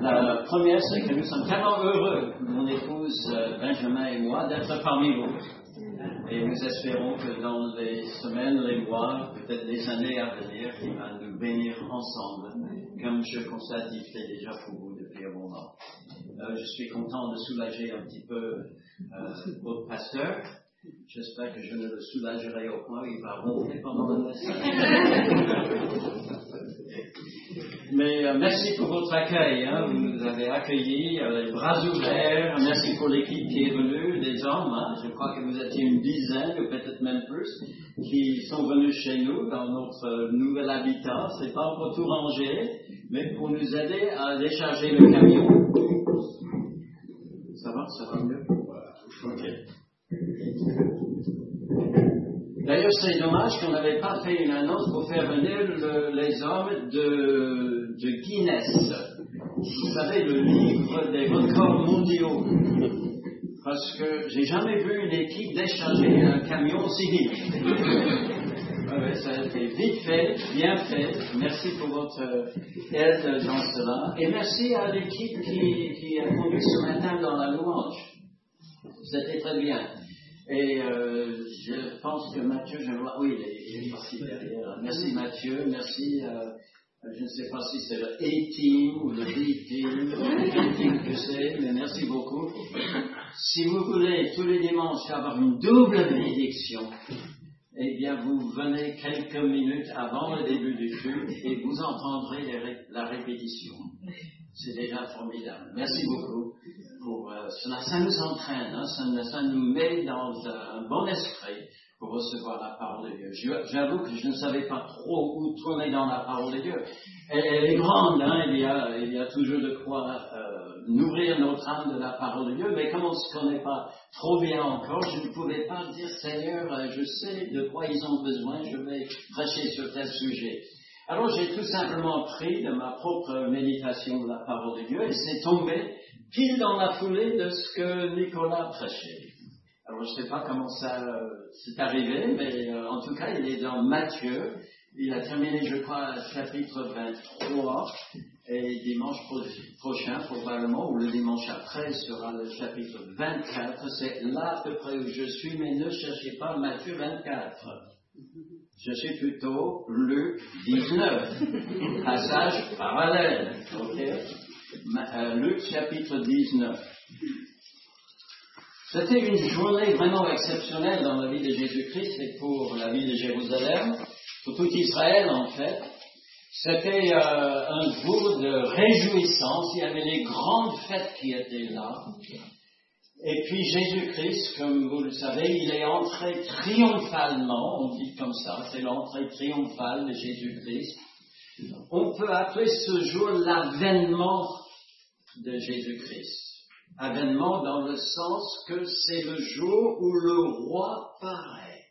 La première, c'est que nous sommes tellement heureux, mon épouse Benjamin et moi, d'être parmi vous. Et nous espérons que dans les semaines, les mois, peut-être les années à venir, il va nous bénir ensemble, comme je constate qu'il fait déjà pour vous depuis un moment. Je suis content de soulager un petit peu votre pasteur. J'espère que je ne le soulagerai au point où il va ronfler pendant le message. Mais merci pour votre accueil. Vous nous avez accueillis les bras ouverts. Merci pour l'équipe qui est venue, des hommes. Je crois que vous étiez une dizaine, ou peut-être même plus, qui sont venus chez nous dans notre nouvel habitat. C'est pas encore tout rangé, mais pour nous aider à décharger le camion. Ça va mieux? Ok. D'ailleurs, c'est dommage qu'on n'avait pas fait une annonce pour faire venir les hommes de Guinness. Vous savez, le livre des records mondiaux. Parce que j'ai jamais vu une équipe décharger un camion aussi vite. Ouais, ça a été vite fait, bien fait. Merci pour votre aide dans cela. Et merci à l'équipe qui a conduit ce matin dans la louange. C'était très bien. Et je pense que Mathieu, oui, il est parti derrière. Merci Mathieu, merci, je ne sais pas si c'est le A-Team ou le B-Team, que c'est, mais merci beaucoup. Si vous voulez tous les dimanches avoir une double bénédiction, eh bien vous venez quelques minutes avant le début du culte et vous entendrez la répétition. C'est déjà formidable. Merci beaucoup pour cela. Ça nous entraîne, ça nous met dans un bon esprit pour recevoir la parole de Dieu. J'avoue que je ne savais pas trop où tourner dans la parole de Dieu. Elle est grande, il y a toujours de quoi nourrir notre âme de la parole de Dieu, mais comme on ne se connaît pas trop bien encore, je ne pouvais pas dire, Seigneur, je sais de quoi ils ont besoin, je vais prêcher sur tel sujet. Alors j'ai tout simplement pris de ma propre méditation de la parole de Dieu et c'est tombé pile dans la foulée de ce que Nicolas prêchait. Alors je ne sais pas comment ça s'est arrivé, mais en tout cas il est dans Matthieu. Il a terminé, je crois, chapitre 23 et dimanche prochain probablement, ou le dimanche après sera le chapitre 24. C'est là à peu près où je suis, mais ne cherchez pas Matthieu 24. Je suis plutôt Luc 19, passage parallèle. Okay. Luc chapitre 19. C'était une journée vraiment exceptionnelle dans la vie de Jésus-Christ et pour la vie de Jérusalem, pour tout Israël en fait. C'était un jour de réjouissance, il y avait les grandes fêtes qui étaient là. Et puis Jésus-Christ, comme vous le savez, il est entré triomphalement, on dit comme ça, c'est l'entrée triomphale de Jésus-Christ. On peut appeler ce jour l'avènement de Jésus-Christ. Avènement dans le sens que c'est le jour où le roi paraît.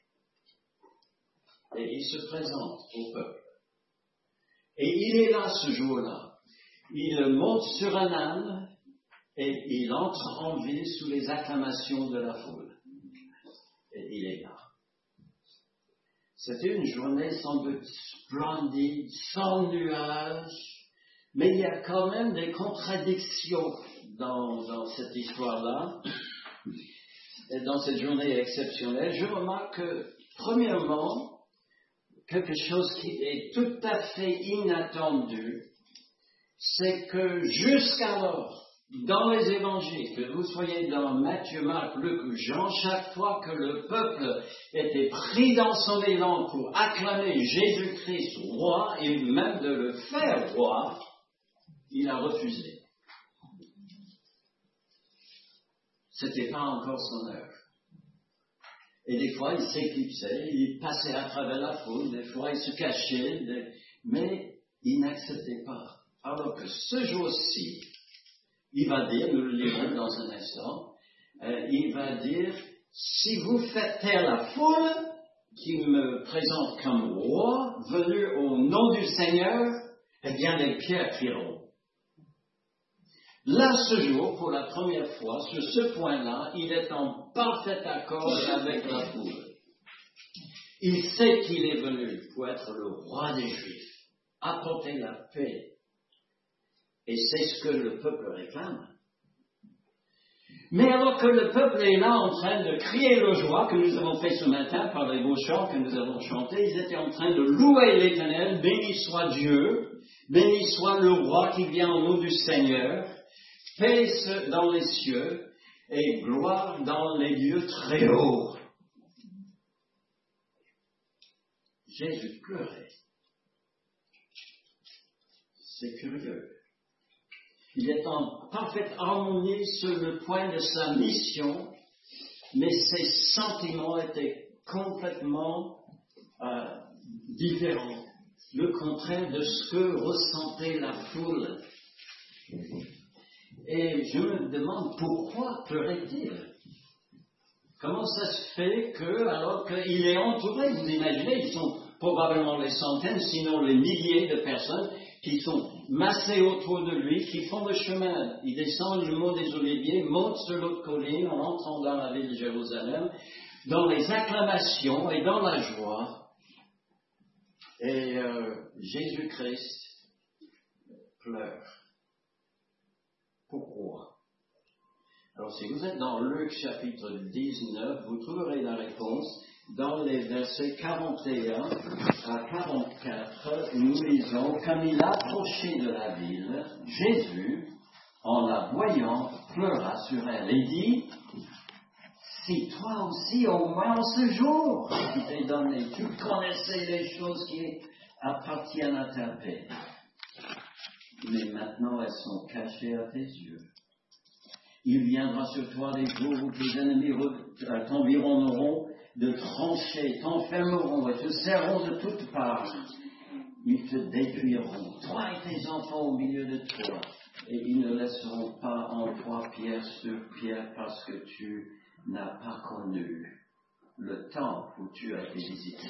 Et il se présente au peuple. Et il est là ce jour-là. Il monte sur un âne et il entre en ville sous les acclamations de la foule. Et il est là. C'était une journée sans doute splendide, sans nuages, mais il y a quand même des contradictions dans cette histoire-là, et dans cette journée exceptionnelle. Je remarque que, premièrement, quelque chose qui est tout à fait inattendu, c'est que jusqu'alors, dans les évangiles, que vous soyez dans Matthieu, Marc, Luc ou Jean, chaque fois que le peuple était pris dans son élan pour acclamer Jésus-Christ roi, et même de le faire roi, il a refusé. C'était pas encore son heure. Et des fois, il s'éclipsait, il passait à travers la foule, des fois, il se cachait, mais il n'acceptait pas. Alors que ce jour-ci, il va dire, nous le lirons dans un instant, il va dire, si vous faites taire la foule qui me présente comme roi, venu au nom du Seigneur, eh bien les pierres crieront. Là, ce jour, pour la première fois, sur ce point-là, il est en parfait accord avec la foule. Il sait qu'il est venu pour être le roi des Juifs, apporter la paix. Et c'est ce que le peuple réclame. Mais alors que le peuple est là en train de crier de joie, que nous avons fait ce matin par les beaux chants que nous avons chantés, ils étaient en train de louer l'Éternel, béni soit Dieu, béni soit le roi qui vient au nom du Seigneur, paix dans les cieux et gloire dans les lieux très hauts. Jésus pleurait. C'est curieux. Il est en parfaite harmonie sur le point de sa mission, mais ses sentiments étaient complètement différents, le contraire de ce que ressentait la foule. Et je me demande pourquoi pleurait-il? Comment ça se fait que, alors qu'il est entouré, vous imaginez, ils sont probablement les centaines, sinon les milliers de personnes qui sont massés autour de lui, qui font le chemin. Ils descendent le mont des Oliviers, montent sur l'autre colline en entrant dans la ville de Jérusalem, dans les acclamations et dans la joie. Et Jésus-Christ pleure. Pourquoi? Alors si vous êtes dans Luc chapitre 19, vous trouverez la réponse dans les versets 41 à 44, nous lisons, comme il approchait de la ville, Jésus, en la voyant, pleura sur elle et dit, si toi aussi, au moins en ce jour, qui t'est donné, tu connaissais les choses qui appartiennent à ta paix, mais maintenant elles sont cachées à tes yeux. Il viendra sur toi des jours où tes ennemis t'environneront de tranchées, t'enfermeront et te serreront de toutes parts. Ils te détruiront, toi et tes enfants au milieu de toi, et ils ne laisseront pas en toi pierre sur pierre parce que tu n'as pas connu le temps où tu as été visité.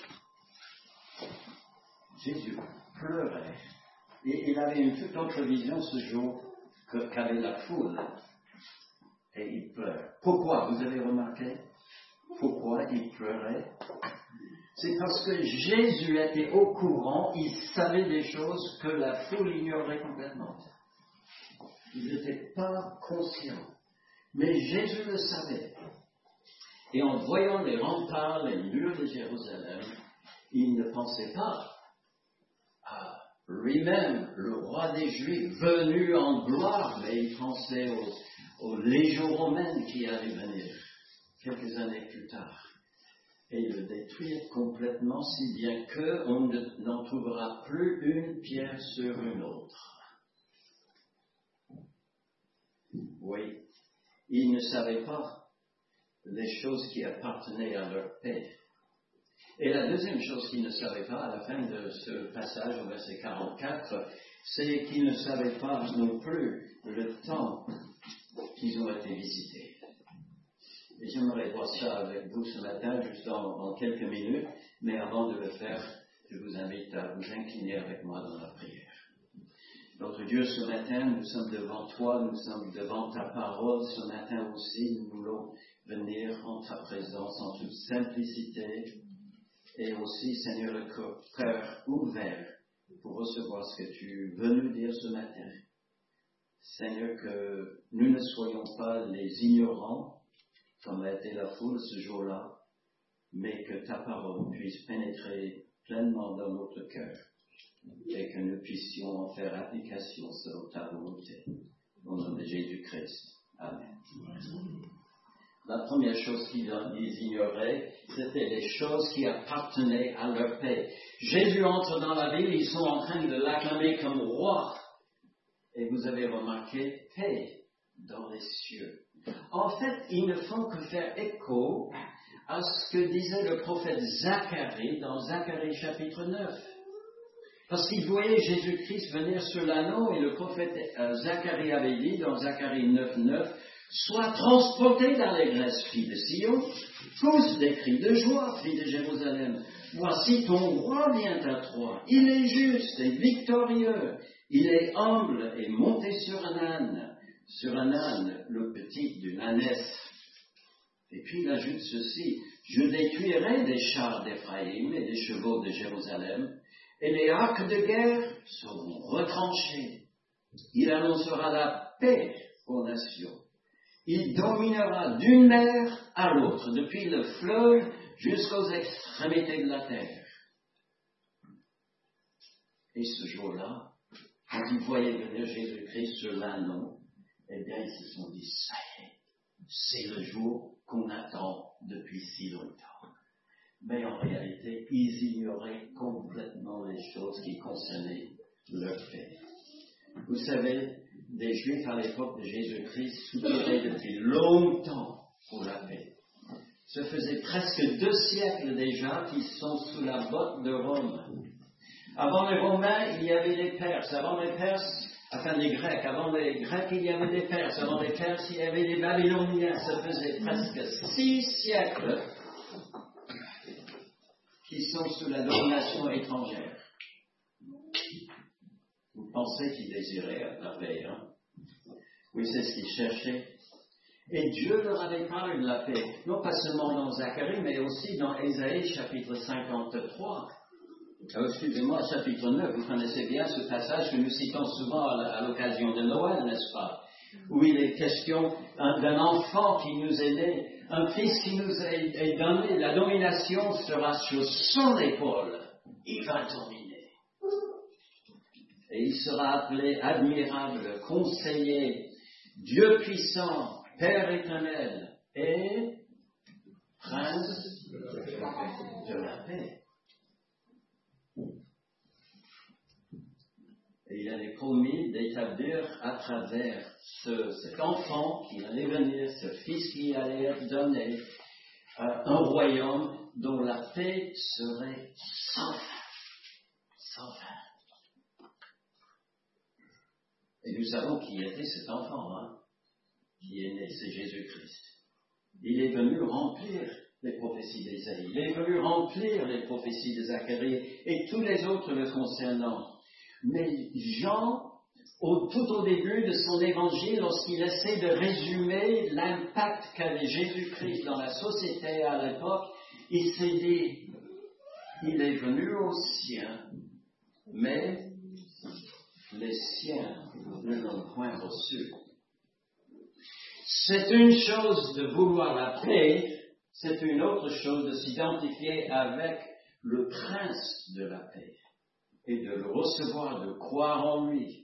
Jésus pleurait, et il avait une toute autre vision ce jour qu'avait la foule, et il pleure. Pourquoi? Vous avez remarqué? Pourquoi il pleurait? C'est parce que Jésus était au courant, il savait des choses que la foule ignorait complètement. Il n'était pas conscient. Mais Jésus le savait. Et en voyant les remparts, les murs de Jérusalem, il ne pensait pas à lui-même, le roi des Juifs, venu en gloire, mais il pensait aux légions romaines qui allaient venir quelques années plus tard, et le détruire complètement, si bien qu'on n'en trouvera plus une pierre sur une autre. Oui, ils ne savaient pas les choses qui appartenaient à leur paix. Et la deuxième chose qu'ils ne savaient pas, à la fin de ce passage au verset 44, c'est qu'ils ne savaient pas non plus le temps qu'ils ont été visités. Et j'aimerais voir ça avec vous ce matin, juste en quelques minutes, mais avant de le faire, je vous invite à vous incliner avec moi dans la prière. Notre Dieu, ce matin, nous sommes devant toi, nous sommes devant ta parole. Ce matin aussi, nous voulons venir en ta présence en toute simplicité et aussi, Seigneur, le cœur ouvert pour recevoir ce que tu veux nous dire ce matin. Seigneur, que nous ne soyons pas les ignorants, comme a été la foule ce jour-là, mais que ta parole puisse pénétrer pleinement dans notre cœur et que nous puissions en faire application selon ta volonté. Au nom de Jésus-Christ. Amen. La première chose qu'ils ignoraient, c'était les choses qui appartenaient à leur paix. Jésus entre dans la ville, ils sont en train de l'acclamer comme roi. Et vous avez remarqué, paix dans les cieux. En fait, ils ne font que faire écho à ce que disait le prophète Zacharie dans Zacharie chapitre 9. Parce qu'il voyait Jésus-Christ venir sur l'anneau et le prophète Zacharie avait dit dans Zacharie 9:9, « Sois transporté dans l'allégresse, fille de Sion, pousse des cris de joie, fille de Jérusalem. Voici ton roi vient à toi. Il est juste et victorieux. Il est humble et monté sur un âne, le petit d'une ânesse. » Et puis il ajoute ceci, « Je détruirai les chars d'Éphraïm et les chevaux de Jérusalem, et les arcs de guerre seront retranchés. Il annoncera la paix aux nations. Il dominera d'une mer à l'autre, depuis le fleuve jusqu'aux extrémités de la terre. Et ce jour-là, quand ils voyaient venir Jésus-Christ sur l'anneau, eh bien, ils se sont dit, ça y est, c'est le jour qu'on attend depuis si longtemps. Mais en réalité, ils ignoraient complètement les choses qui concernaient leur paix. Vous savez, des Juifs à l'époque de Jésus-Christ soupiraient depuis longtemps pour la paix. Ça faisait presque 2 siècles déjà qu'ils sont sous la botte de Rome. Avant les Romains, il y avait les Perses. Avant les Perses, les Grecs. Avant les Grecs, il y avait des Perses. Avant les Perses, il y avait les Babyloniens. Ça faisait presque 6 siècles qu'ils sont sous la domination étrangère. Vous pensez qu'ils désiraient la paix, hein? Oui, c'est ce qu'ils cherchaient. Et Dieu leur avait parlé de la paix, non pas seulement dans Zacharie, mais aussi dans Ésaïe chapitre 53. Excusez-moi, chapitre 9, vous connaissez bien ce passage que nous citons souvent à l'occasion de Noël, n'est-ce pas? Où il est question d'un enfant qui nous est né, un fils qui nous est donné, la domination sera sur son épaule. Il va dominer. Et il sera appelé admirable, conseiller, Dieu puissant, Père éternel et Prince de la paix. Et il avait promis d'établir à travers cet enfant qui allait venir, ce fils qui allait être donné, un royaume dont la paix serait sans fin. Sans fin. Et nous savons qui était cet enfant, hein, qui est né, c'est Jésus-Christ. Il est venu remplir les prophéties d'Ésaïe, il est venu remplir les prophéties de Zacharie et tous les autres le concernant. Mais Jean, tout au début de son évangile, lorsqu'il essaie de résumer l'impact qu'avait Jésus-Christ dans la société à l'époque, il s'est dit, il est venu aux siens, mais les siens ne l'ont point reçu. C'est une chose de vouloir la paix, c'est une autre chose de s'identifier avec le prince de la paix et de le recevoir, de croire en lui.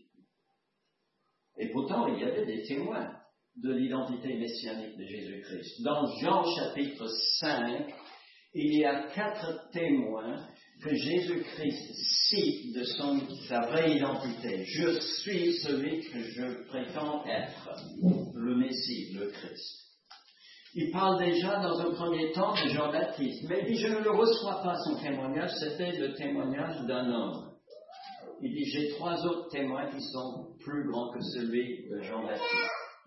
Et pourtant, il y avait des témoins de l'identité messianique de Jésus-Christ. Dans Jean chapitre 5, il y a 4 témoins que Jésus-Christ cite de sa vraie identité. Je suis celui que je prétends être, le Messie, le Christ. Il parle déjà dans un premier temps de Jean-Baptiste, mais il dit, je ne le reçois pas son témoignage, c'était le témoignage d'un homme. Il dit, j'ai 3 autres témoins qui sont plus grands que celui de Jean-Baptiste.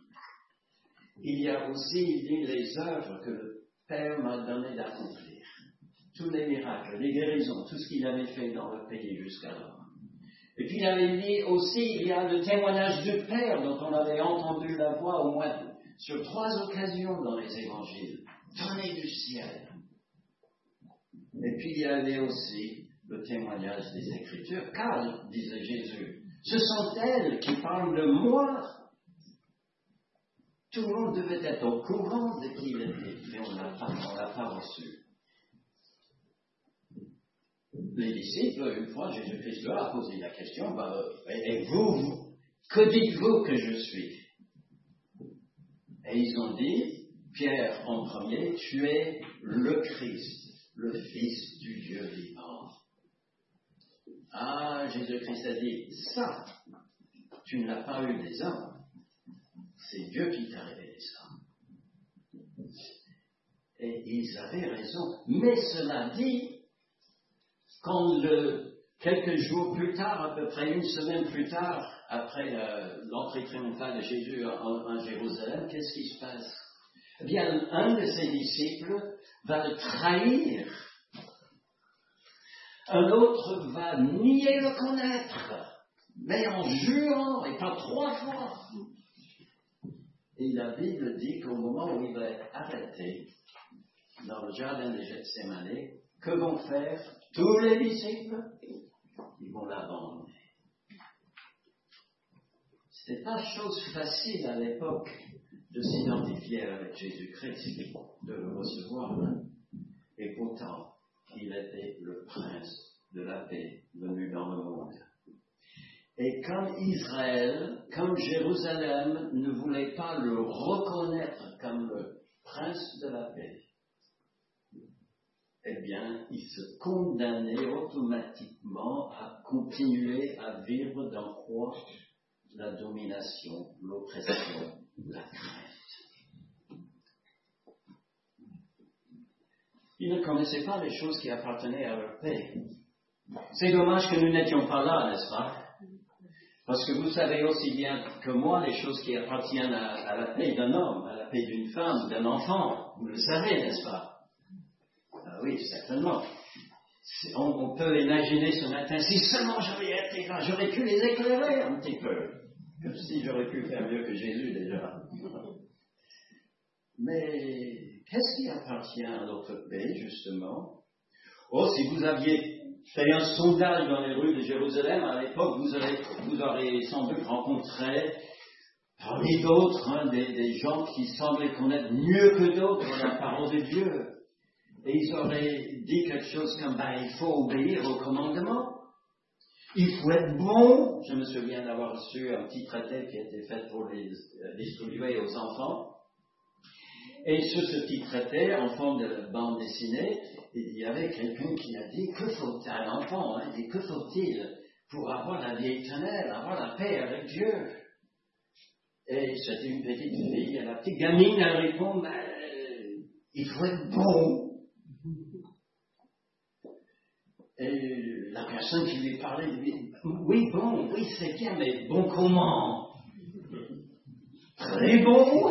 Il y a aussi, il dit, les œuvres que le Père m'a donné d'accomplir. Tous les miracles, les guérisons, tout ce qu'il avait fait dans le pays jusqu'alors. Et puis il avait dit aussi, il y a le témoignage du Père dont on avait entendu la voix au moins sur 3 occasions dans les évangiles, donné du ciel. Et puis il y avait aussi le témoignage des Écritures, car, disait Jésus, ce sont elles qui parlent de moi. Tout le monde devait être au courant de qui il était, mais on l'a pas reçu. Les disciples, une fois, Jésus-Christ leur a posé la question, et vous, que dites-vous que je suis? Et ils ont dit, Pierre en premier, tu es le Christ, le Fils du Dieu vivant. Ah, Jésus-Christ a dit, ça, tu ne l'as pas eu des hommes, c'est Dieu qui t'a révélé ça. Et ils avaient raison. Mais cela dit, quand quelques jours plus tard, à peu près 1 semaine plus tard, après l'entrée triomphale de Jésus en Jérusalem, qu'est-ce qui se passe? Eh bien, un de ses disciples va le trahir. Un autre va nier le connaître, mais en jurant, et pas 3 fois. Et la Bible dit qu'au moment où il va être arrêté, dans le jardin de Gethsémani, que vont faire tous les disciples? Ils vont l'abandonner. C'était pas chose facile à l'époque de s'identifier avec Jésus-Christ, de le recevoir. Et pourtant, il était le prince de la paix venu dans le monde. Et comme Israël, comme Jérusalem ne voulait pas le reconnaître comme le prince de la paix, eh bien, il se condamnait automatiquement à continuer à vivre dans quoi? La domination, l'oppression, la crainte. Ils ne connaissaient pas les choses qui appartenaient à leur paix. C'est dommage que nous n'étions pas là, n'est-ce pas? Parce que vous savez aussi bien que moi les choses qui appartiennent à la paix d'un homme, à la paix d'une femme, d'un enfant. Vous le savez, n'est-ce pas? Ah oui, certainement. On peut imaginer ce matin, si seulement j'aurais été là, j'aurais pu les éclairer un petit peu. Comme si j'aurais pu faire mieux que Jésus déjà. Mais qu'est-ce qui appartient à notre paix, justement? Oh, si vous aviez fait un sondage dans les rues de Jérusalem, à l'époque, vous aurez sans doute rencontré parmi d'autres des gens qui semblaient connaître mieux que d'autres la parole de Dieu. Et ils auraient dit quelque chose comme, il faut obéir aux commandements. Il faut être bon. Je me souviens d'avoir reçu un petit traité qui était fait pour les distribuer aux enfants. Et sur ce petit traité, en forme de bande dessinée, il y avait quelqu'un qui a dit, que faut-il, un enfant, il dit, que faut-il pour avoir la vie éternelle, avoir la paix avec Dieu? Et c'était une petite fille, et la petite gamine, elle répond, il faut être bon. Et la personne qui lui parlait lui dit, oui, bon, oui, c'est bien, mais bon comment? Très bon?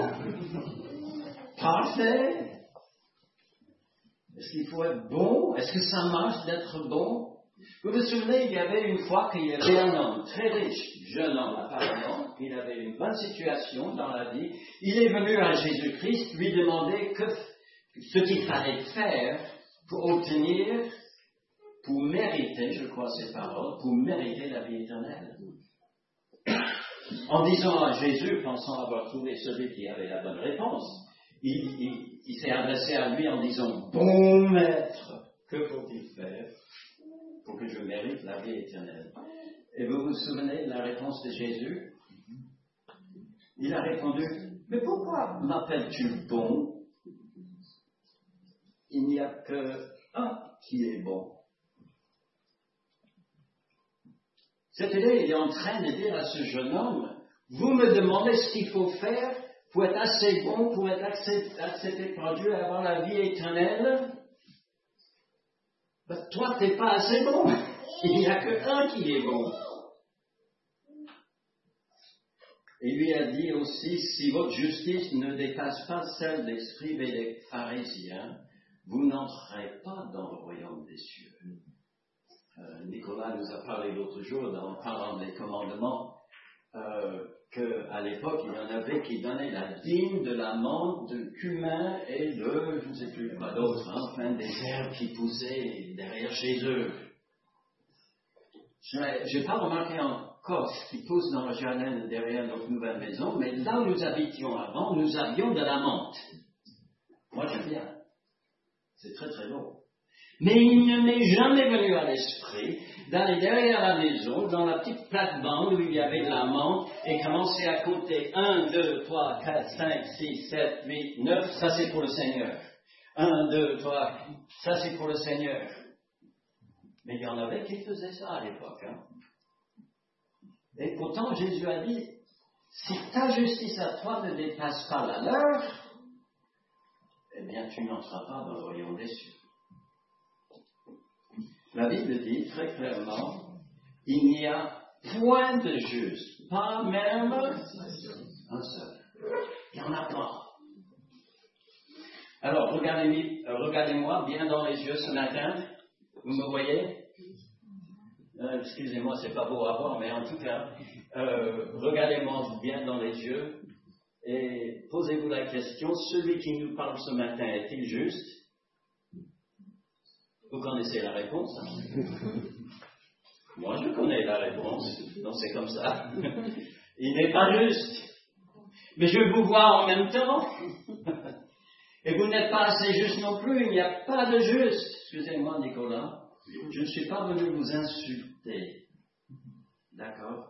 Parfait? Est-ce qu'il faut être bon? Est-ce que ça marche d'être bon? Vous vous souvenez, il y avait une fois qu'il y avait un homme très riche, jeune homme apparemment, il avait une bonne situation dans la vie. Il est venu à Jésus-Christ lui demander ce qu'il fallait faire pour obtenir, pour mériter, je crois ces paroles, pour mériter la vie éternelle. En disant à Jésus, pensant avoir trouvé celui qui avait la bonne réponse, il s'est adressé à lui en disant, bon maître, que faut-il faire pour que je mérite la vie éternelle? Et vous vous souvenez de la réponse de Jésus? Il a répondu, mais pourquoi m'appelles-tu bon? Il n'y a qu'un qui est bon. Cette idée, il est en train de dire à ce jeune homme, vous me demandez ce qu'il faut faire pour être assez bon, pour être accepté par Dieu et avoir la vie éternelle? Toi, tu n'es pas assez bon. Il n'y a qu'un qui est bon. Il lui a dit aussi, si votre justice ne dépasse pas celle des scribes et des pharisiens, vous n'entrerez pas dans le royaume des cieux. Nicolas nous a parlé l'autre jour, en parlant des commandements, qu'à l'époque, il y en avait qui donnaient la dîme de l'amande, de cumin et de, je ne sais plus quoi d'autre, enfin des herbes qui poussaient derrière chez eux. Je n'ai pas remarqué en Corse qui pousse dans le jardin derrière notre nouvelle maison, mais là où nous habitions avant, nous avions de la menthe. Moi, j'aime bien. C'est très très beau. Mais il ne m'est jamais venu à l'esprit d'aller derrière la maison, dans la petite plate-bande où il y avait de la menthe, et commencer à compter 1, 2, 3, 4, 5, 6, 7, 8, 9, ça c'est pour le Seigneur. 1, 2, 3, ça c'est pour le Seigneur. Mais il y en avait qui faisaient ça à l'époque. Et pourtant, Jésus a dit, si ta justice à toi ne dépasse pas la leur, eh bien tu n'entreras pas dans le royaume des cieux. La Bible dit très clairement, il n'y a point de juste, pas même un seul. Il n'y en a pas. Alors, regardez-moi bien dans les yeux ce matin. Vous me voyez? Excusez-moi, c'est pas beau à voir, mais en tout cas, regardez-moi bien dans les yeux et posez-vous la question, celui qui nous parle ce matin est-il juste? Vous connaissez la réponse? Moi, je connais la réponse, donc c'est comme ça. Il n'est pas juste. Mais je vous vois en même temps. Et vous n'êtes pas assez juste non plus. Il n'y a pas de juste. Excusez-moi, Nicolas. Je ne suis pas venu vous insulter. D'accord?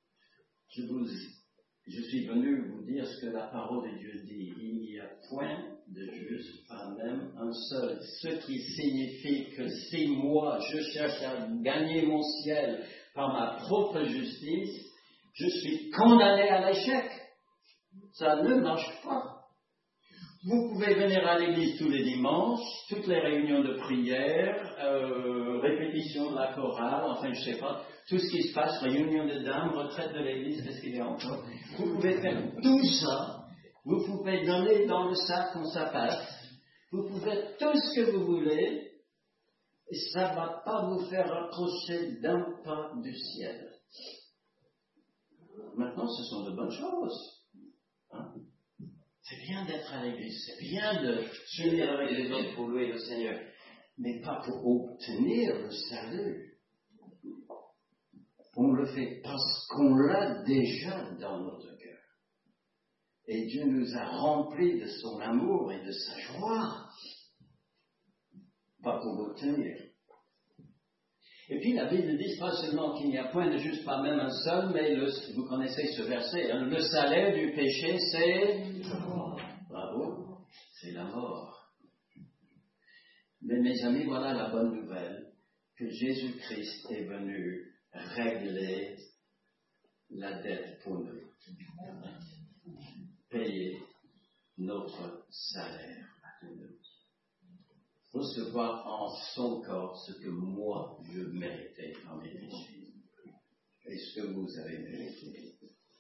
Je suis venu vous dire ce que la parole de Dieu dit. Il n'y a point de juste, pas même un seul. Ce qui signifie que si moi, je cherche à gagner mon ciel par ma propre justice, je suis condamné à l'échec. Ça ne marche pas. Vous pouvez venir à l'église tous les dimanches, toutes les réunions de prière, répétition de la chorale, enfin je ne sais pas, tout ce qui se passe, réunion de dames, retraite de l'église, qu'est-ce qu'il y a encore? Vous pouvez faire tout ça, vous pouvez donner dans le sac quand ça passe, vous pouvez tout ce que vous voulez, et ça ne va pas vous faire rapprocher d'un pas du ciel. Maintenant, ce sont de bonnes choses. Hein? C'est bien d'être à l'église, c'est bien de s'unir avec les autres pour louer le Seigneur, mais pas pour obtenir le salut. On le fait parce qu'on l'a déjà dans notre cœur. Et Dieu nous a remplis de son amour et de sa joie, pas pour l'obtenir. Et puis la Bible dit pas seulement qu'il n'y a point de juste, pas même un seul, mais vous connaissez ce verset, hein, le salaire du péché, c'est... Bravo, c'est la mort. Mais mes amis, voilà la bonne nouvelle, que Jésus-Christ est venu régler la dette pour nous. Payer notre salaire à nous. Recevoir en son corps ce que moi je méritais en mes péchés. Et ce que vous avez mérité.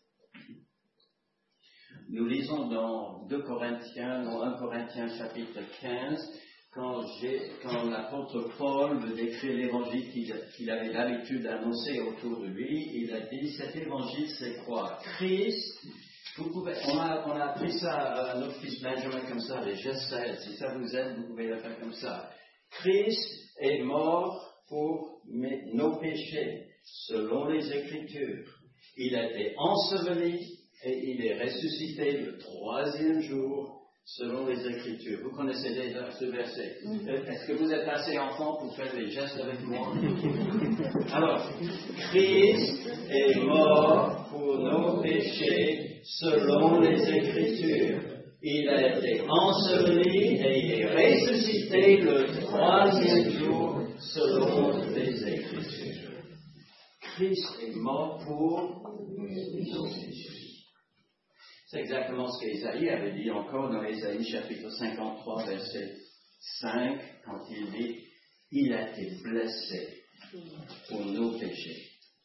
Nous lisons dans 1 Corinthiens chapitre 15, quand l'apôtre Paul veut décrire l'évangile qu'il avait l'habitude d'annoncer autour de lui, il a dit, cet évangile c'est quoi? Christ, on a appris ça à notre fils Benjamin comme ça, les gestes, si ça vous aide, vous pouvez le faire comme ça. Christ est mort pour nos péchés, selon les Écritures. Il a été enseveli et il est ressuscité le 3e jour, selon les Écritures. Vous connaissez déjà ce verset. Est-ce que vous êtes assez enfant pour faire des gestes avec moi? Alors, Christ est mort pour nos péchés, selon les Écritures. Il a été enseveli et il est ressuscité le 3e jour, selon les Écritures. Christ est mort pour nos péchés. C'est exactement ce qu'Ésaïe avait dit encore dans Ésaïe chapitre 53, verset 5, quand il dit « Il a été blessé pour nos péchés,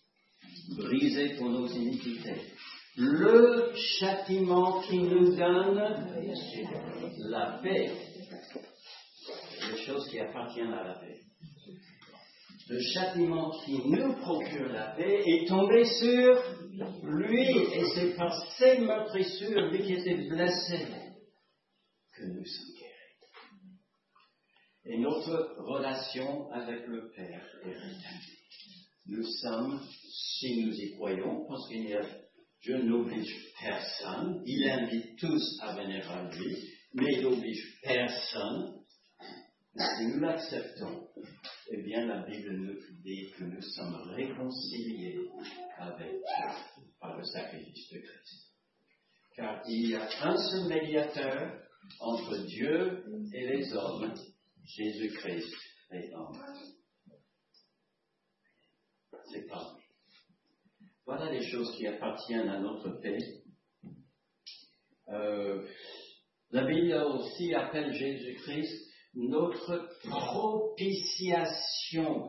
brisé pour nos iniquités. Le châtiment qui nous donne la paix, les choses qui appartiennent à la paix. Le châtiment qui nous procure la paix est tombé sur lui, et c'est par ses meurtrissures, lui qui était blessé, que nous sommes guéris. Et notre relation avec le Père est rétablie. Nous sommes, si nous y croyons, parce qu'il y a Dieu n'oblige personne, il invite tous à venir à lui, mais il n'oblige personne. Si nous l'acceptons, eh bien la Bible nous dit que nous sommes réconciliés avec Dieu par le sacrifice de Christ. Car il y a un seul médiateur entre Dieu et les hommes, Jésus-Christ est homme. C'est pas lui. Voilà les choses qui appartiennent à notre paix. La Bible aussi appelle Jésus-Christ notre propitiation.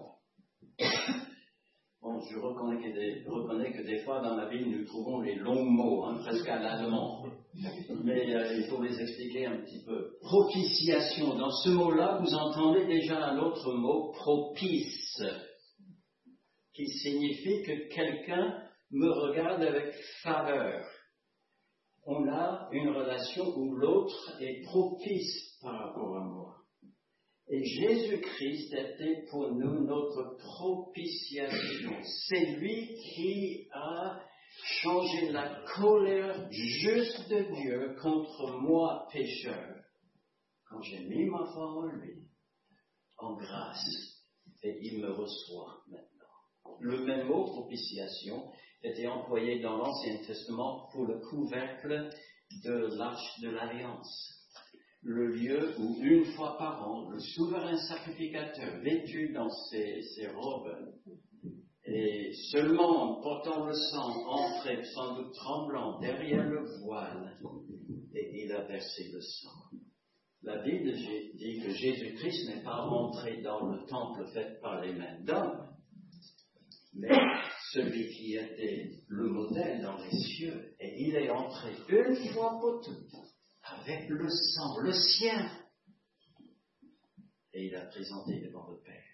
Bon, je reconnais que des fois dans la Bible nous trouvons les longs mots, presque à l'allemand. Mais il faut les expliquer un petit peu. Propitiation. Dans ce mot-là, vous entendez déjà un autre mot, propice, qui signifie que quelqu'un me regarde avec faveur. On a une relation où l'autre est propice par rapport à moi. Et Jésus-Christ était pour nous notre propitiation. C'est lui qui a changer la colère juste de Dieu contre moi, pécheur, quand j'ai mis ma foi en lui, en grâce, et il me reçoit maintenant. Le même mot, propitiation, était employé dans l'Ancien Testament pour le couvercle de l'Arche de l'Alliance. Le lieu où, une fois par an, le souverain sacrificateur, vêtu dans ses robes, et seulement en portant le sang, entrait sans doute tremblant derrière le voile, et il a versé le sang. La Bible dit que Jésus-Christ n'est pas entré dans le temple fait par les mains d'hommes, mais celui qui était le modèle dans les cieux, et il est entré une fois pour toutes, avec le sang, le sien, et il a présenté devant le Père.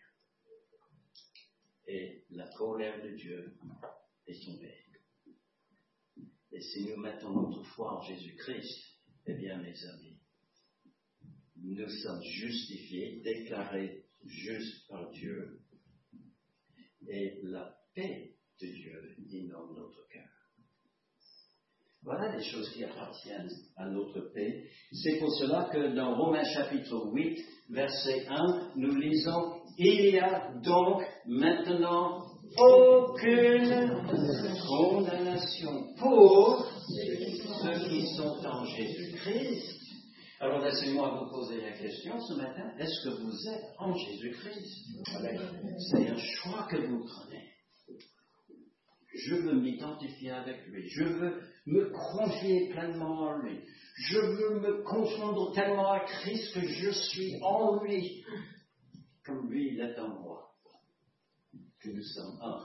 Et la colère de Dieu est tombée. Et si nous mettons notre foi en Jésus-Christ, eh bien, mes amis, nous sommes justifiés, déclarés justes par Dieu, et la paix de Dieu inonde notre cœur. Voilà les choses qui appartiennent à notre paix. C'est pour cela que dans Romains chapitre 8, verset 1, nous lisons « Il y a donc maintenant aucune condamnation pour ceux qui sont en Jésus-Christ. » Alors laissez-moi vous poser la question ce matin, est-ce que vous êtes en Jésus-Christ? C'est un choix que vous prenez. Je veux m'identifier avec lui. Je veux me confier pleinement en lui. Je veux me confondre tellement à Christ que je suis en lui, comme lui il est en moi, que nous sommes un.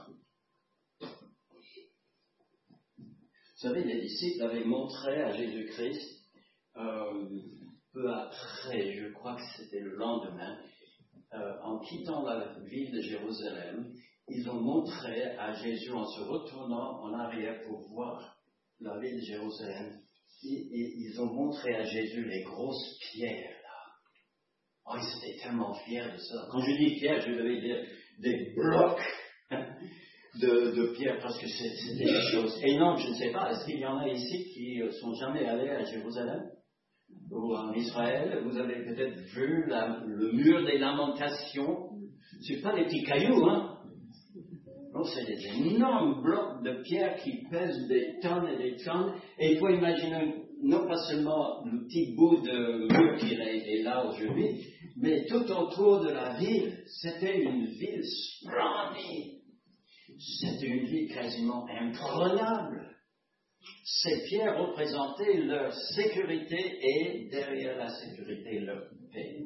Vous savez, les disciples avaient montré à Jésus-Christ, peu après, je crois que c'était le lendemain, en quittant la ville de Jérusalem, ils ont montré à Jésus, en se retournant en arrière pour voir la ville de Jérusalem, ils ont montré à Jésus les grosses pierres là. Oh, ils étaient tellement fiers de ça. Quand je dis pierres, je devais dire des blocs de pierres, parce que c'était des choses énormes. Je ne sais pas, est-ce qu'il y en a ici qui ne sont jamais allés à Jérusalem ou en Israël? Vous avez peut-être vu le mur des lamentations. Ce n'est pas des petits cailloux, hein? Non, c'est des énormes blocs de pierre qui pèsent des tonnes et des tonnes. Et il faut imaginer, non pas seulement le petit bout de mur qui est là aujourd'hui, mais tout autour de la ville, c'était une ville splendide. C'était une ville quasiment imprenable. Ces pierres représentaient leur sécurité et derrière la sécurité, leur paix.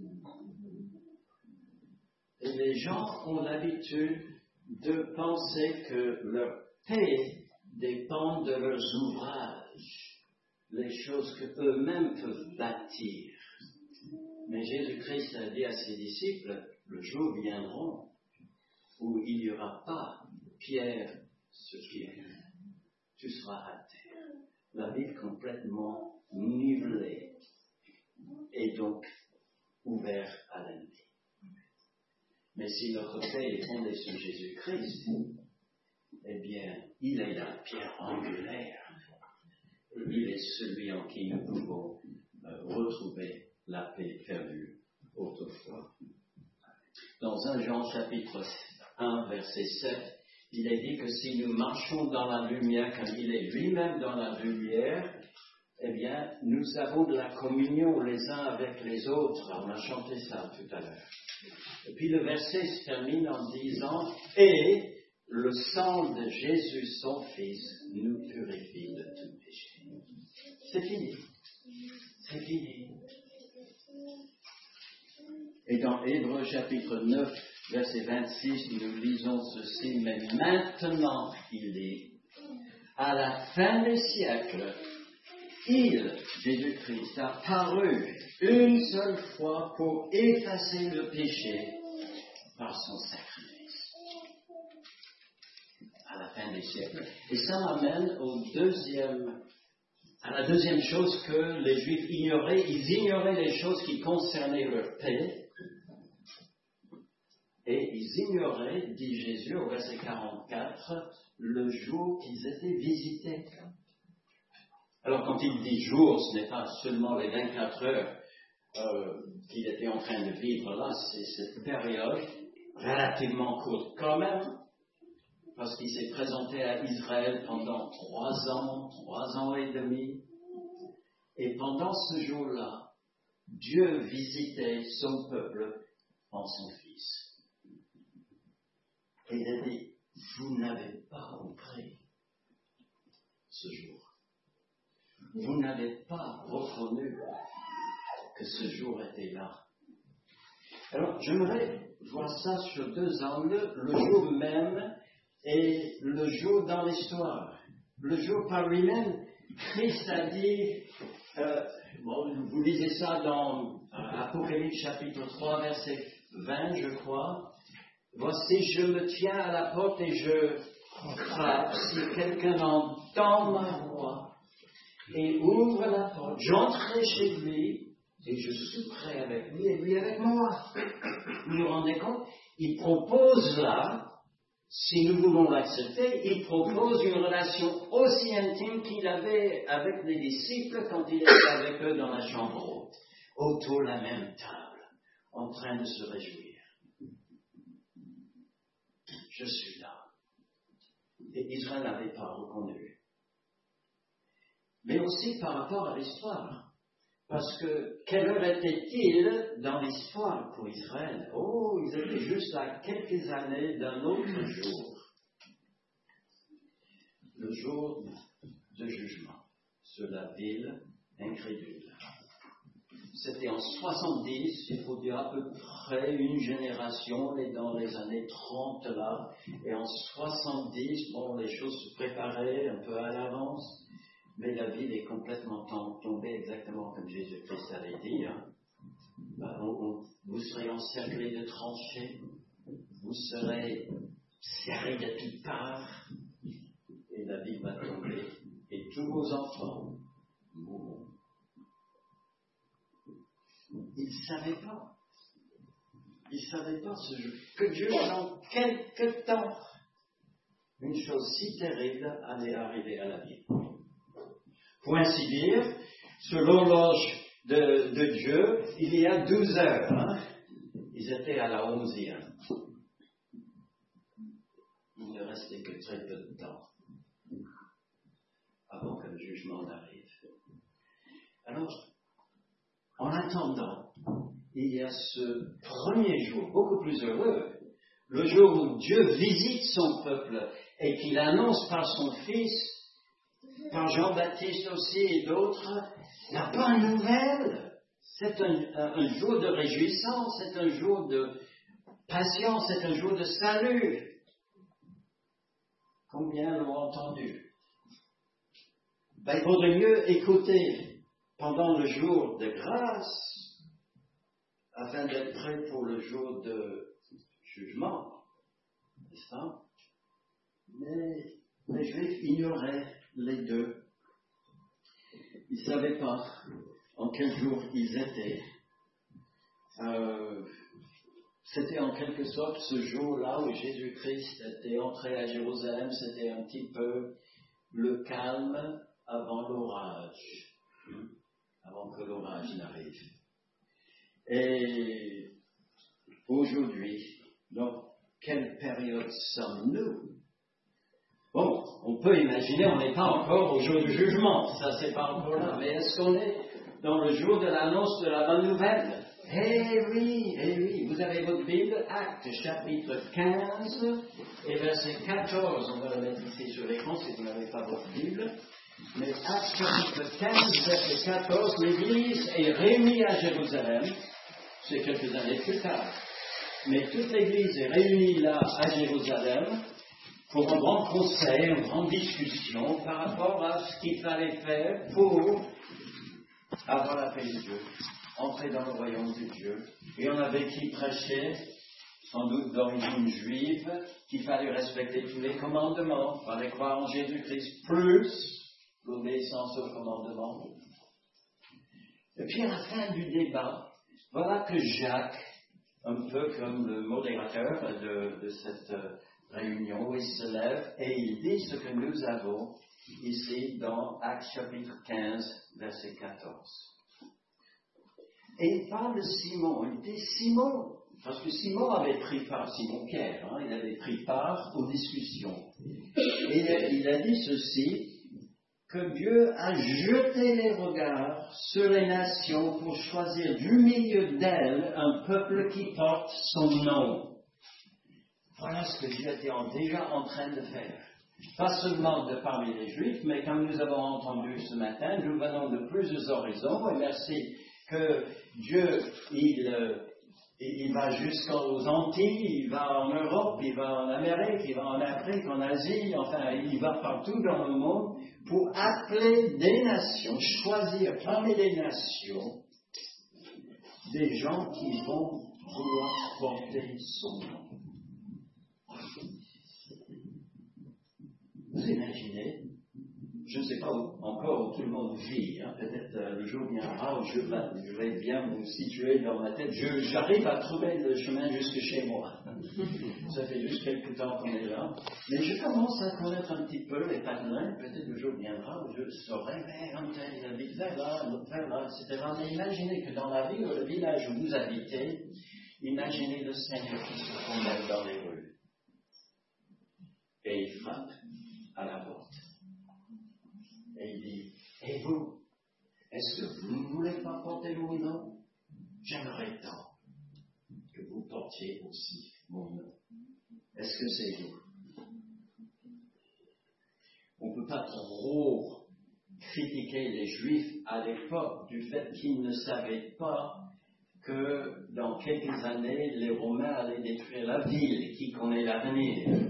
Et les gens ont l'habitude de penser que leur paix dépend de leurs ouvrages, les choses qu'eux-mêmes peuvent bâtir. Mais Jésus-Christ a dit à ses disciples, le jour viendra où il n'y aura pas pierre sur pierre. Tu seras à terre. La ville complètement nivelée et donc ouverte à l'ennemi. Mais si notre paix est fondée sur Jésus-Christ, eh bien, il est la pierre angulaire. Il est celui en qui nous pouvons retrouver la paix perdue autrefois. Dans 1 Jean chapitre 1, verset 7, il est dit que si nous marchons dans la lumière, comme il est lui-même dans la lumière, eh bien, nous avons de la communion les uns avec les autres. On a chanté ça tout à l'heure. Et puis le verset se termine en disant « Et le sang de Jésus, son Fils, nous purifie de tout péché. » C'est fini. C'est fini. Et dans Hébreux chapitre 9, verset 26, nous lisons ceci « Mais maintenant, il est, à la fin des siècles, il, Jésus-Christ, a paru une seule fois pour effacer le péché par son sacrifice. » À la fin des siècles. Et ça m'amène à la deuxième chose que les Juifs ignoraient. Ils ignoraient les choses qui concernaient leur paix. Et ils ignoraient, dit Jésus au verset 44, le jour qu'ils étaient visités. Alors quand il dit jour, ce n'est pas seulement les 24 heures qu'il était en train de vivre là, c'est cette période relativement courte quand même, parce qu'il s'est présenté à Israël pendant 3 ans et demi. Et pendant ce jour-là, Dieu visitait son peuple en son Fils. Et il a dit, vous n'avez pas compris ce jour. Vous n'avez pas reconnu que ce jour était là. Alors, j'aimerais voir ça sur 2 angles, le jour même et le jour dans l'histoire. Le jour par lui-même, Christ a dit, vous lisez ça dans Apocalypse chapitre 3, verset 20, je crois. Voici, je me tiens à la porte et je frappe. Si quelqu'un entend ma voix et ouvre la porte, j'entrerai chez lui et je souperai avec lui et lui avec moi. Vous vous rendez compte? Il propose là, si nous voulons l'accepter, il propose une relation aussi intime qu'il avait avec les disciples quand il était avec eux dans la chambre haute, autour de la même table, en train de se réjouir. Je suis là. Et Israël n'avait pas reconnu. Mais aussi par rapport à l'histoire. Parce que quelle heure était-il dans l'histoire pour Israël? Oh, ils étaient juste à quelques années d'un autre jour. Le jour de jugement sur la ville incrédule. C'était en 70, il faut dire à peu près une génération, et dans les années 30 là, et en 70, les choses se préparaient un peu à l'avance, mais la ville est complètement tombée exactement comme Jésus-Christ avait dit. Vous serez encerclés de tranchées, vous serez serrés de toutes parts, et la ville va tomber, et tous vos enfants mourront. Ils ne savaient pas. Ils ne savaient pas ce jour. Que Dieu, dans quelque temps, une chose si terrible allait arriver à la vie. Pour ainsi dire, selon l'horloge de Dieu, il y a 12 heures. Ils étaient à la 11e. Il ne restait que très peu de temps avant que le jugement n'arrive. Alors, en attendant, il y a ce premier jour, beaucoup plus heureux, le jour où Dieu visite son peuple et qu'il annonce par son Fils, par Jean-Baptiste aussi et d'autres, la bonne nouvelle. C'est un jour de réjouissance, c'est un jour de patience, c'est un jour de salut. Combien l'ont entendu? Il vaudrait mieux écouter pendant le jour de grâce, afin d'être prêt pour le jour de jugement, n'est-ce pas? Mais les Juifs ignoraient les deux. Ils ne savaient pas en quel jour ils étaient. C'était en quelque sorte ce jour-là où Jésus-Christ était entré à Jérusalem, c'était un petit peu le calme avant l'orage. Avant que l'orage n'arrive. Et aujourd'hui, dans quelle période sommes-nous? Bon, on peut imaginer, on n'est pas encore au jour du jugement, ça c'est pas encore là, mais est-ce qu'on est dans le jour de l'annonce de la bonne nouvelle? Eh oui, vous avez votre Bible, Actes chapitre 15 et verset 14, on va le mettre ici sur l'écran si vous n'avez pas votre Bible. Mais Actes chapitre 15, verset 14, l'Église est réunie à Jérusalem, c'est quelques années plus tard. Mais toute l'Église est réunie là à Jérusalem pour un grand conseil, une grande discussion par rapport à ce qu'il fallait faire pour avoir la paix de Dieu, entrer dans le royaume de Dieu. Et on avait qui prêchait, sans doute d'origine juive, qu'il fallait respecter tous les commandements, il fallait croire en Jésus-Christ plus l'obéissance au commandement. Et puis à la fin du débat, voilà que Jacques, un peu comme le modérateur de cette réunion. Il se lève et il dit ce que nous avons ici dans Actes chapitre 15, verset 14. Et il parle de Simon. Il dit Simon, parce que Simon avait pris part, Simon Pierre, il avait pris part aux discussions. Et il a dit ceci, que Dieu a jeté les regards sur les nations pour choisir du milieu d'elles un peuple qui porte son nom. Voilà ce que Dieu était déjà en train de faire. Pas seulement de parmi les Juifs, mais comme nous avons entendu ce matin, nous venons de plusieurs horizons, et merci que Dieu, il va jusqu'aux Antilles, il va en Europe, il va en Amérique, il va en Afrique, en Asie, enfin, il va partout dans le monde pour appeler des nations, choisir parmi les nations des gens qui vont vouloir porter son nom. Vous imaginez, je ne sais pas encore où tout le monde vit, peut-être le jour viendra où je vais bien me situer dans ma tête, j'arrive à trouver le chemin jusque chez moi. Ça fait juste quelques temps qu'on est là, mais je commence à connaître un petit peu les patrons, peut-être le jour viendra où je saurai, mais il habite vers là, l'autre vers là, etc. Mais imaginez que dans la ville ou le village où vous habitez, imaginez le Seigneur qui se promène dans les rues et il frappe à la porte. Et il dit, et vous, est-ce que vous ne voulez pas porter mon nom? J'aimerais tant que vous portiez aussi mon nom. Est-ce que c'est vous? On ne peut pas trop critiquer les Juifs à l'époque du fait qu'ils ne savaient pas que dans quelques années, les Romains allaient détruire la ville. Qui connaît l'avenir?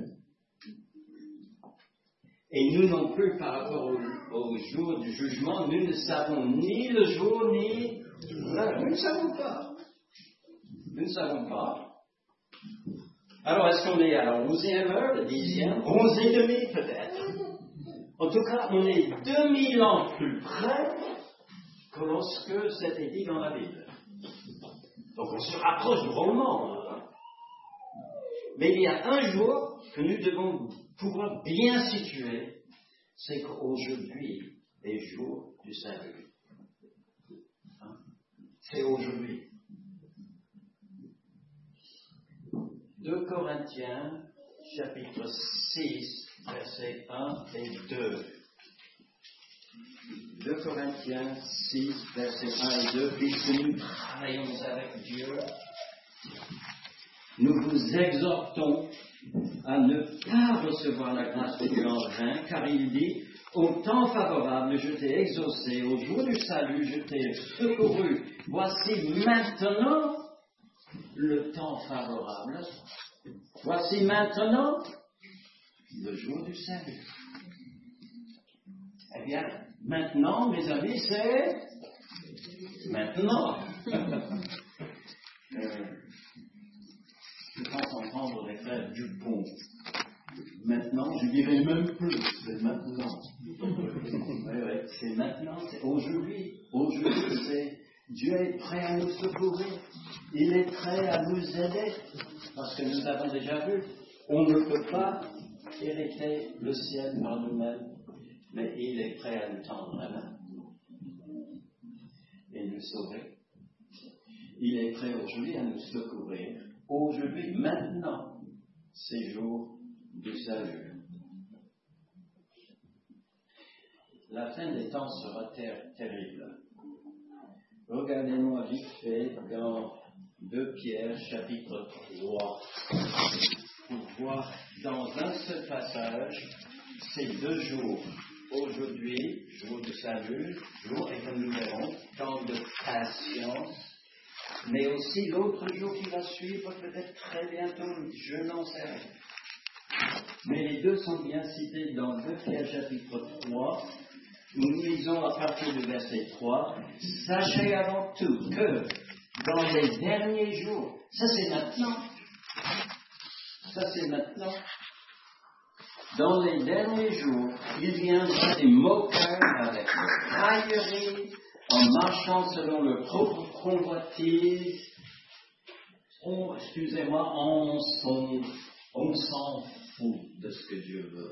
Et nous non plus, par rapport au jour du jugement, nous ne savons ni le jour, ni... Nous ne savons pas. Nous ne savons pas. Alors, est-ce qu'on est à la 11e heure, la 10e, 11 et demi peut-être? En tout cas, on est 2000 ans plus près que lorsque c'était dit dans la Bible. Donc, on se rapproche drôlement. Mais il y a un jour que nous devons pouvoir bien situer, c'est qu'aujourd'hui est jour du salut. C'est aujourd'hui. 2 Corinthiens, chapitre 6, versets 1 et 2. 2 Corinthiens 6, versets 1 et 2, puisque nous travaillons avec Dieu, nous vous exhortons à ne pas recevoir la grâce de Dieu en vain, car il dit, au temps favorable, je t'ai exaucé, au jour du salut, je t'ai secouru. Voici maintenant le temps favorable. Voici maintenant le jour du salut. Eh bien, maintenant, mes amis, c'est maintenant. Je pense entendre les frères Dupont. Maintenant, je dirais même plus, c'est maintenant. Oui, c'est maintenant, c'est aujourd'hui. Aujourd'hui, c'est Dieu est prêt à nous secourir. Il est prêt à nous aider. Parce que nous avons déjà vu, on ne peut pas hériter le ciel par nous-mêmes, mais il est prêt à nous tendre la main et nous sauver. Il est prêt aujourd'hui à nous secourir. Aujourd'hui, maintenant, c'est jour du salut. La fin des temps sera terrible. Regardez-moi vite fait dans 2 Pierre, chapitre 3, pour voir dans un seul passage ces 2 jours. Aujourd'hui, jour du salut, jour, et comme nous verrons, temps de patience, mais aussi l'autre jour qui va suivre, peut-être très bientôt, je n'en sais rien. Mais les 2 sont bien cités dans 2 Pierre chapitre 3, où nous lisons à partir du verset 3, « Sachez avant tout que dans les derniers jours, ça c'est maintenant, dans les derniers jours, il viendra des moqueurs avec raillerie, en marchant selon leur propre convoitise, excusez-moi, on s'en fout de ce que Dieu veut.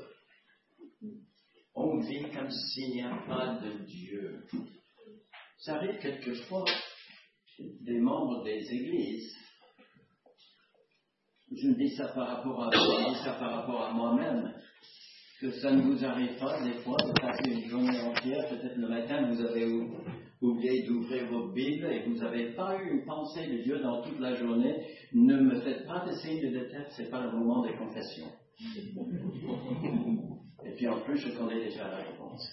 On vit comme s'il n'y a pas de Dieu. Ça arrive quelquefois des membres des églises. Je me dis ça par rapport à vous, je dis ça par rapport à moi-même, que ça ne vous arrive pas des fois de passer une journée entière, peut-être le matin vous avez oublié d'ouvrir votre Bible et vous n'avez pas eu une pensée de Dieu dans toute la journée. Ne me faites pas de signe de tête, ce n'est pas le moment des confessions. Et puis en plus, je connais déjà la réponse.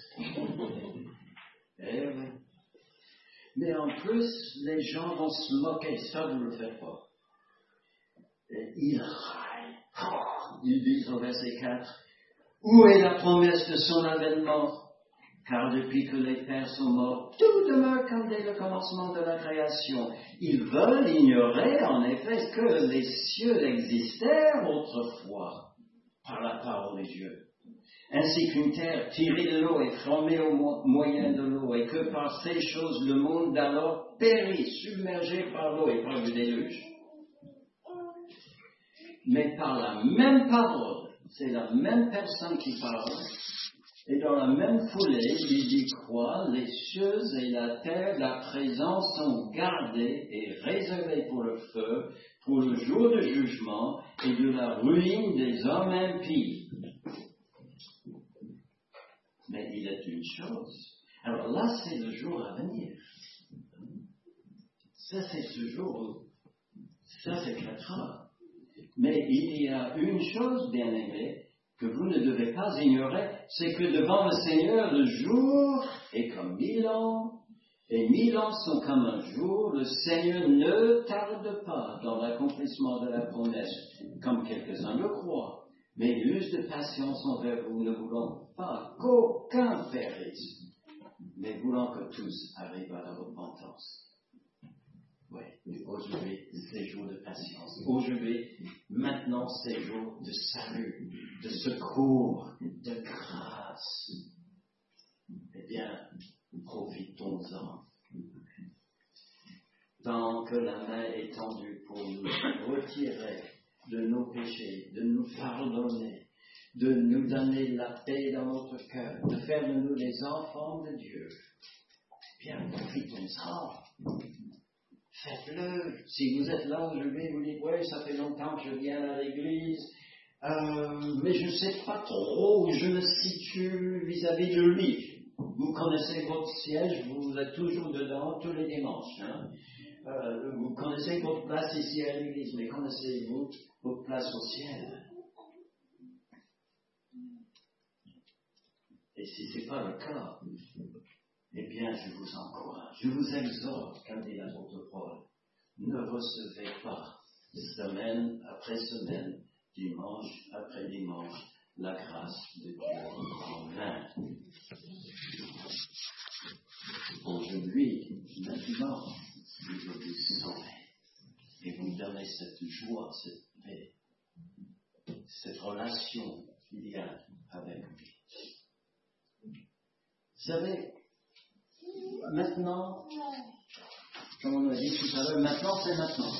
Eh oui. Mais en plus, les gens vont se moquer, ça vous ne le faites pas. Et ils raillent. Ils disent au verset 4, où est la promesse de son avènement? Car depuis que les pères sont morts, tout demeure comme dès le commencement de la création. Ils veulent ignorer, en effet, que les cieux existèrent autrefois par la parole de Dieu, ainsi qu'une terre tirée de l'eau et formée au moyen de l'eau, et que par ces choses le monde d'alors périt, submergé par l'eau et par le déluge. Mais par la même parole, c'est la même personne qui parle, et dans la même foulée, il dit quoi? Les cieux et la terre, la présence sont gardés et réservés pour le feu, pour le jour de jugement et de la ruine des hommes impies. Mais il est une chose. Alors là, c'est le jour à venir. Ça, c'est ce jour. Ça, c'est 4 heures. Mais il y a une chose, bien-aimés, que vous ne devez pas ignorer, c'est que devant le Seigneur, le jour est comme 1000 ans, et 1000 ans sont comme un jour. Le Seigneur ne tarde pas dans l'accomplissement de la promesse, comme quelques-uns le croient, mais il use de patience envers vous, ne voulant pas qu'aucun périsse, mais voulant que tous arrivent à la repentance. Oui, aujourd'hui, c'est jour de patience. Aujourd'hui, maintenant, c'est jour de salut, de secours, de grâce. Eh bien, profitons-en. Tant que la main est tendue pour nous retirer de nos péchés, de nous pardonner, de nous donner la paix dans notre cœur, de faire de nous les enfants de Dieu, eh bien, profitons-en. Faites-le. Si vous êtes là aujourd'hui, vous dites, oui, ça fait longtemps que je viens à l'église, mais je ne sais pas trop où je me situe vis-à-vis de lui. Vous connaissez votre siège, vous êtes toujours dedans tous les dimanches. Hein? Vous connaissez votre place ici à l'église, mais connaissez-vous votre place au ciel? Et si ce n'est pas le cas, eh bien, je vous encourage, je vous exhorte, comme dit l'apôtre Paul, ne recevez pas, semaine après semaine, dimanche après dimanche, la grâce de Dieu en vain. Aujourd'hui, maintenant, vous vous sauvez et vous donnez cette joie, cette paix, cette relation qu'il y a avec lui. Vous savez, maintenant, comme on a dit tout à l'heure, maintenant c'est maintenant.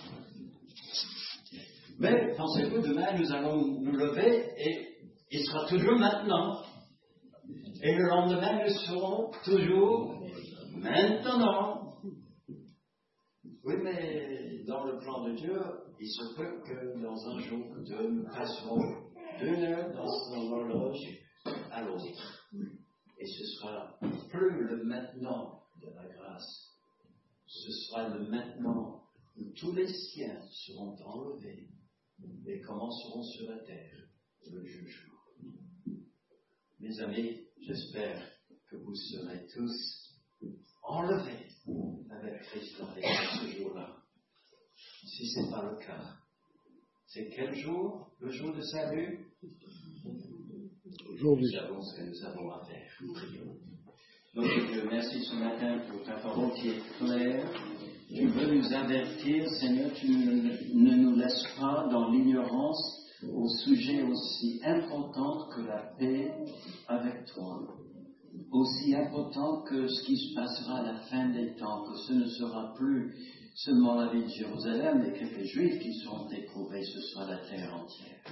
Mais pensez-vous, demain nous allons nous lever et il sera toujours maintenant. Et le lendemain nous serons toujours maintenant. Oui, mais dans le plan de Dieu, il se peut que dans un jour ou deux, nous passerons 2 heures dans son horloge à l'autre. Et ce sera plus le maintenant de la grâce. Ce sera le maintenant où tous les siens seront enlevés et commenceront sur la terre le jugement. Mes amis, j'espère que vous serez tous enlevés avec Christ ce jour-là. Si ce n'est pas le cas, c'est quel jour? Le jour de salut? Aujourd'hui. Nous savons ce que nous avons à faire. Prions. Notre Dieu, merci ce matin pour ta parole qui est claire. Tu veux nous avertir, Seigneur, tu ne nous laisses pas dans l'ignorance au sujet aussi important que la paix avec toi. aussi important que ce qui se passera à la fin des temps, que ce ne sera plus seulement la ville de Jérusalem et quelques Juifs qui seront éprouvés, ce sera la terre entière.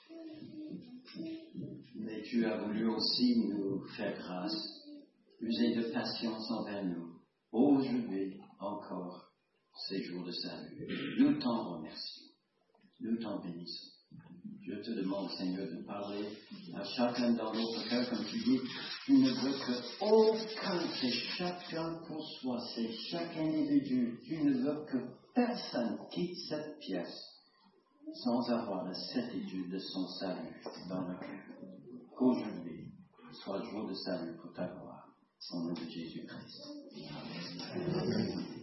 Mais tu as voulu aussi nous faire grâce, user de patience envers nous, aujourd'hui encore, ces jours de salut. Nous t'en remercions, nous t'en bénissons. Je te demande, Seigneur, de parler à chacun dans notre cœur, comme tu dis, tu ne veux que aucun, c'est chacun pour soi, c'est chaque individu, tu ne veux que personne quitte cette pièce sans avoir la certitude de son salut dans le cœur. Qu'aujourd'hui soit le jour de salut pour ta gloire, au nom de Jésus-Christ. Amen.